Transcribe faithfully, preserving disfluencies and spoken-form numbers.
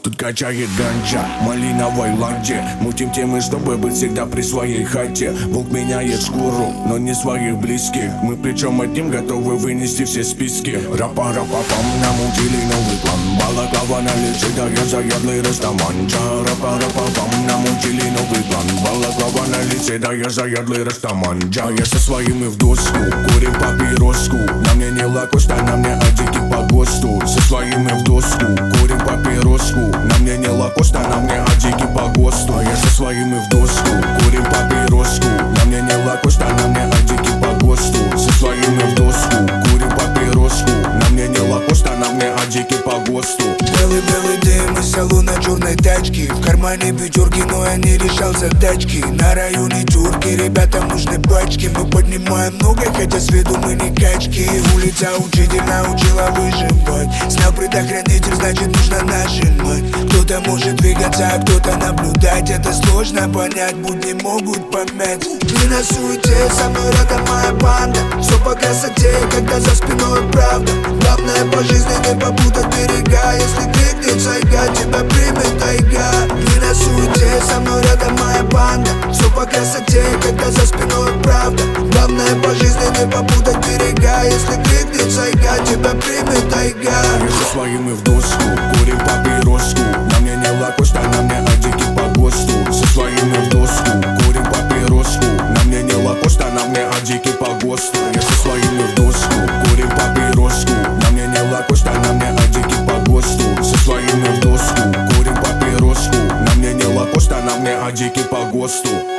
Тут качает ганджа, малиновой ладье. Мутим темы, чтобы быть всегда при своей хате. Волк меняет шкуру, но не своих близких. Мы причем одним готовы вынести все списки. Рапа-рапа-пам, намутили новый план. Балаклава на лице, да я заядлый растаманча. Рапа-рапа-пам, намутили новый план. Балаклава на лице, да я заядлый растаманча. Я со своими в доску, курим папироску. На мне не лакоста, на мне адики по ГОСТу. Со своими в доску, курим папироску. На мне не лакоста, на мне адики по ГОСТу. Я со своими в доску, курим папироску. На мне не лакоста, на мне адики по ГОСТу. Со своими в доску, курим папироску. На мне не лакоста, на мне адики по ГОСТу. Белый-белый дым из салона черной тачки. В кармане пятерки, но я не решал задачки. На районе тюрки, ребятам нужны пачки. Мы поднимаем много, хотя с виду мы не качки. Улица учитель научила выживать. Снял предохранитель, значит нужно нажимать. Кто-то может двигаться, а кто-то наблюдать. Это сложно понять, будни могут помять. Не на суете, со мной рядом моя банда. Все по красоте, когда за спиной правда. Главное по жизни не попутать берега. Если крикнет сайга, тебя примет тайга. Не на суете, со мной рядом моя банда. Все по красоте, когда за спиной правда. Главное по жизни не попутать берега. Если крикнет сайга, тебя примет тайга. Я со своими в доску, курим папироску. На мне не лакоста, на мне адики по ГОСТу. Со своими в доску, курим папироску. На мне не лакоста, на мне адики по ГОСТу. Я со своими в доску, курим папироску. На мне не лакоста, на мне адики по ГОСТу. Со своими в доску, курим папироску. На мне не лакоста, на мне адики по ГОСТу.